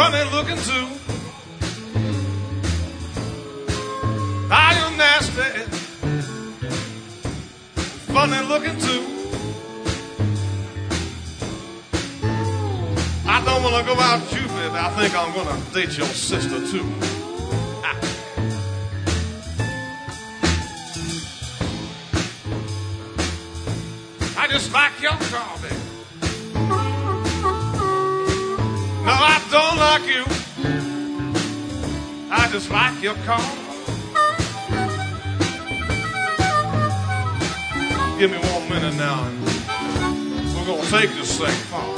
funny looking too. Are you nasty? Funny looking too. I don't want to go out with you, baby. I think I'm going to date your sister too. I just like your car, baby. No, I don't like you. I just like your car. Give me 1 minute now, and we're gonna take this thing far.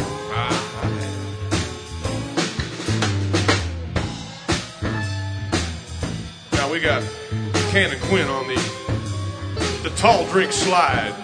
Now we got Ken and Quinn on the tall drink slide.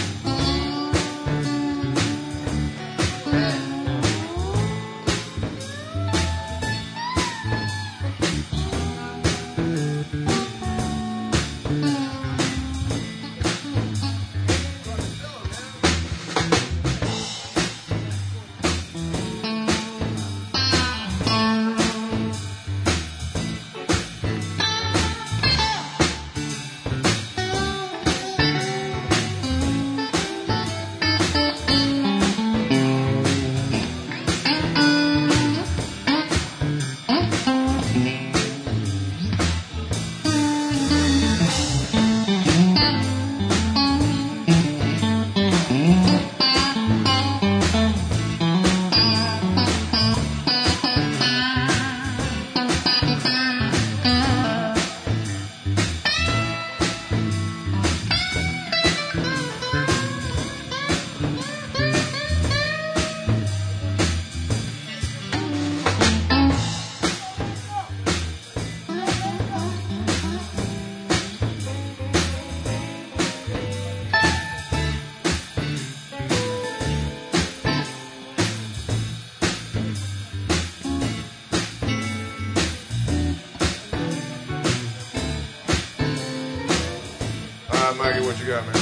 Maggie, what you got, man?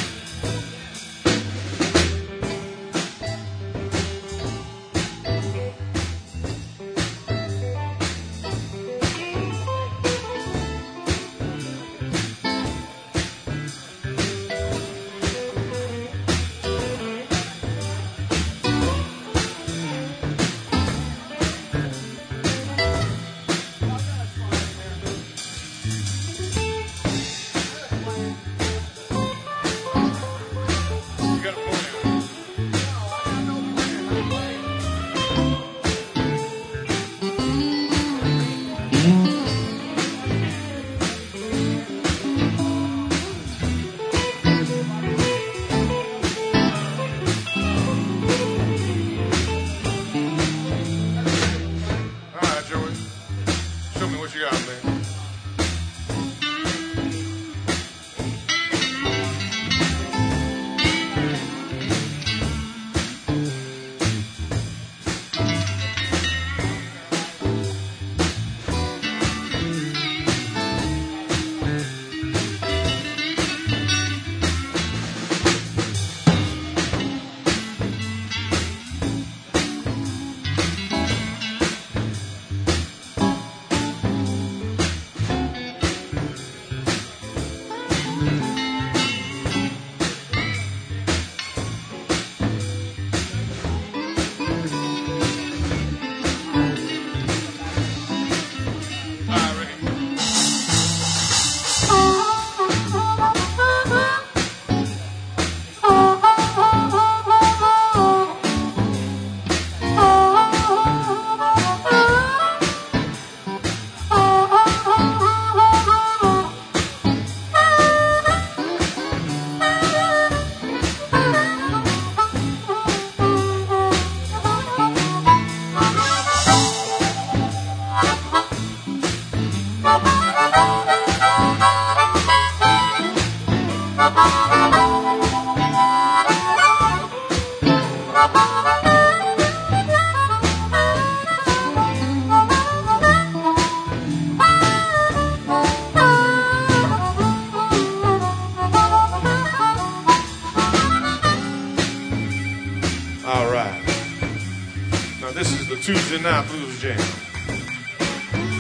All right. Now this is the Tuesday Night Blues Jam.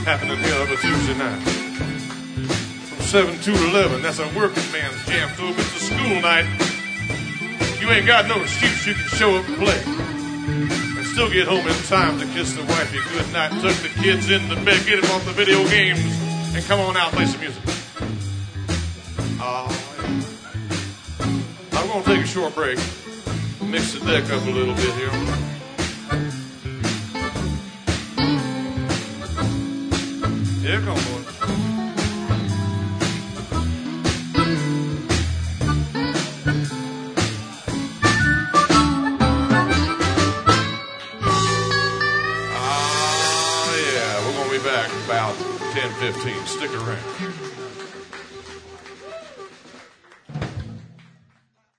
happening here every Tuesday night. From 7 to 11, that's a working man's jam. So if it's a school night, you ain't got no excuse. You can show up and play. And still get home in time to kiss the wifey good night, tuck the kids in the bed, get them off the video games, and come on out and play some music. I'm going to take a short break, mix the deck up a little bit here. Here come boys. Yeah, we're going to be back about 10:15. Stick around.